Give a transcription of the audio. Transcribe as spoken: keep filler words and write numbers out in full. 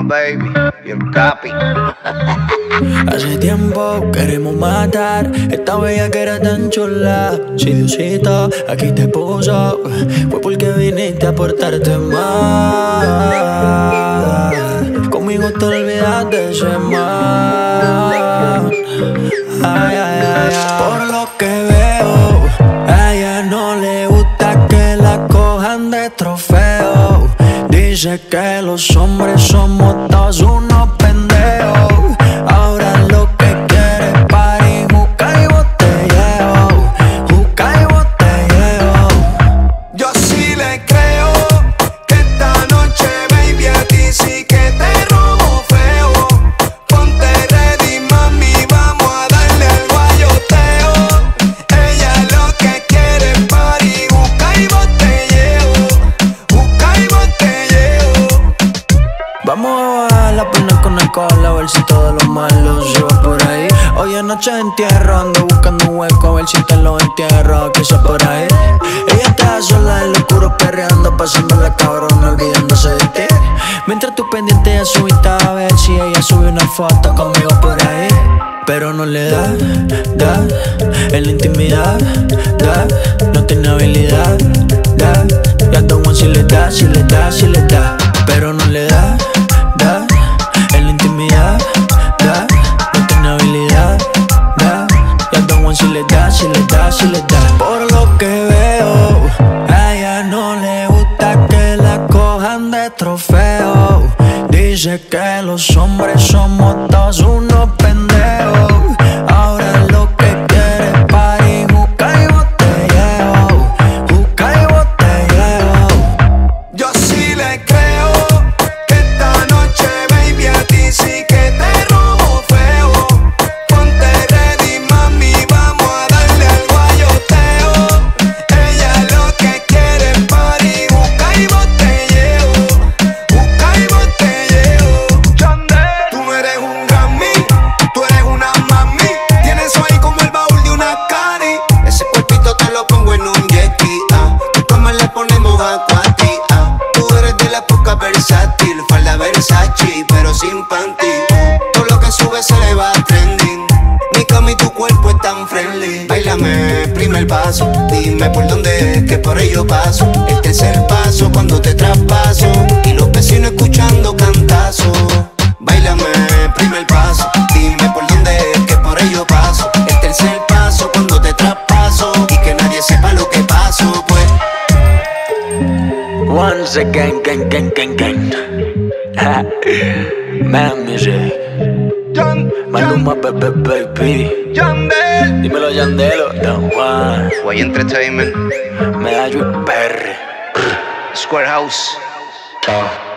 baby, y el capi. Hace tiempo queremos matar esta bella que era tan chula. Si Diosito aquí te puso, fue porque viniste a portarte mal. Conmigo te olvidas de ese mal. Ay, ay, ay, ay. Por lo que veo, a ella no le gusta que la cojan de trofeo. Dice que los hombres somos todos unos pendejos. Ahora lo que quiere es party, juca y botelleo, juca y botelleo. Yo sí le creo que esta noche, baby, a ti sí que te robo feo. Ponte ready, mami, vamos a darle al guayoteo. Ella lo que quiere es party, juca y botelleo, juca y botelleo. Vamos a bajar la pena con alcohol, a ver si todos los malos se va por ahí. Hoy anoche de entierro, ando buscando un hueco, a ver si te lo entierro, que sea por ahí. Ella está sola en lo oscuro perreando, pasándola cabrona, olvidándose de ti. Mientras tú pendiente a su Insta, a ver si ella sube una foto conmigo por ahí. Pero no le da, da, en la intimidad, da, no tiene habilidad, da. Y a Don Juan si le da, si le da, si le da. Pero no le da, da, en la intimidad, da, no tiene habilidad, da. Y a Don Juan si le da, si le da, si le da. Por lo que veo, a ella no le gusta que la cojan de trofeo. Dice que los hombres somos todos unos pendejos. Ahora lo que quiere es party, juca y botelleo, juca y botelleo. Yo sí le creo que esta noche, baby, a ti sí que te robo feo. Ponte ready, mami, vamos a darle al guayoteo. Ella lo que quiere es party, juca y botelleo, juca y botelleo. Tú no eres un Grammy, tú eres una mami. Tienes eso ahí como el baúl de una cari. Ese cuerpito te lo pongo en un jet ski, ah. Tu cama le ponemos acuati, ah. Tú eres de la poca versátil, falda Versace, pero sin panty. Todo lo que sube se le va trending. Mi cama y tu cuerpo es tan friendly. Báilame, primer paso, dime por dónde es que por ello paso. El tercer paso cuando te traspaso y los vecinos escuchando cantazo. Báilame, primer paso, dime por dónde es que por ello paso. El tercer paso cuando te traspaso y que nadie sepa lo que paso, pues. Once again, gang, gang, gang, gang. Man music. Maluma, baby, baby. Yandel, Dímelo, Yandelo, Don Juan. Guay Entertainment, Medallo y Perry. Square House. Chao.